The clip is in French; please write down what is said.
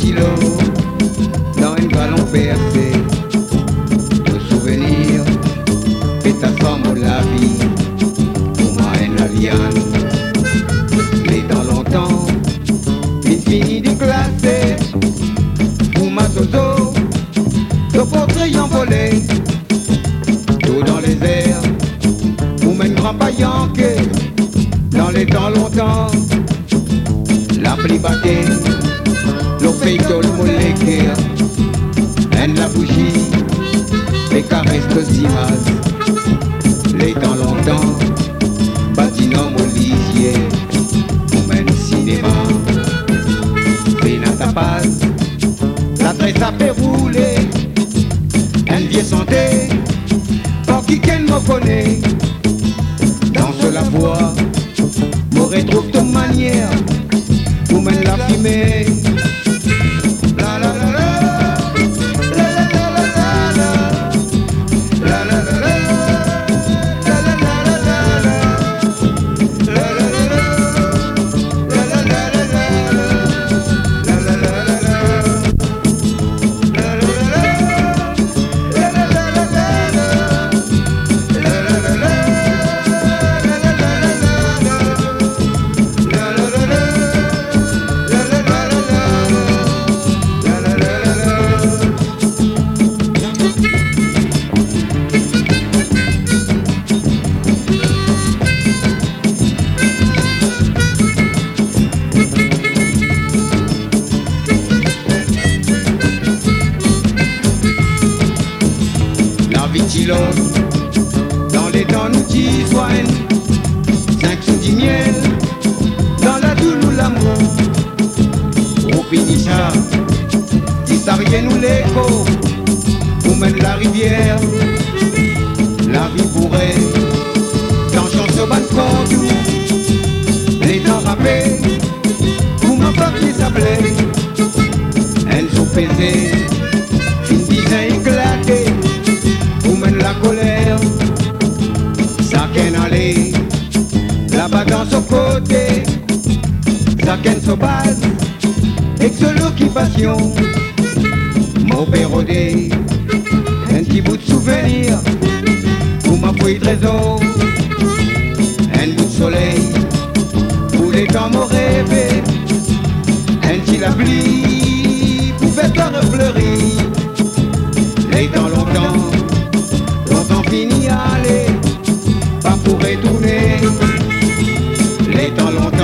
ventilo dans un ballon percé de souvenirs et ta forme la vie pour moi en alien mais dans longtemps infini de classé pour ma zozo le portrait envolé tout dans les airs pour même grand paillant que dans les temps longtemps la plibate le peito le molécule en la bougie les caresses de cimas les temps longtemps bâtiment au lisier ou même cinéma Renata Paz la tresse a fait rouler un vieux santé pour qui qu'elle me connaît danse la voix me retrouve de manière ou même la fumée la la la la dans les dents nous qui soignent 5 sous 10 miel dans la doulou l'amour au finisha qui s'arrive nous l'écho pour mène la rivière la vie pourrait dans chance ban cordou les dents râpées pour ma papier s'appelait elles sont pesées une dizaine éclatée la colère, ça qu'en aller, là-bas dans son côté, ça qu'en se base, et que l'occupation, mon pérodé, un petit bout de souvenir, pour ma fouille trésor, un bout de soleil, pour les temps me rêver, un petit la pluie, pour faire ta refleurir, les temps longtemps. Fini aller, pas pour retourner, les temps longtemps.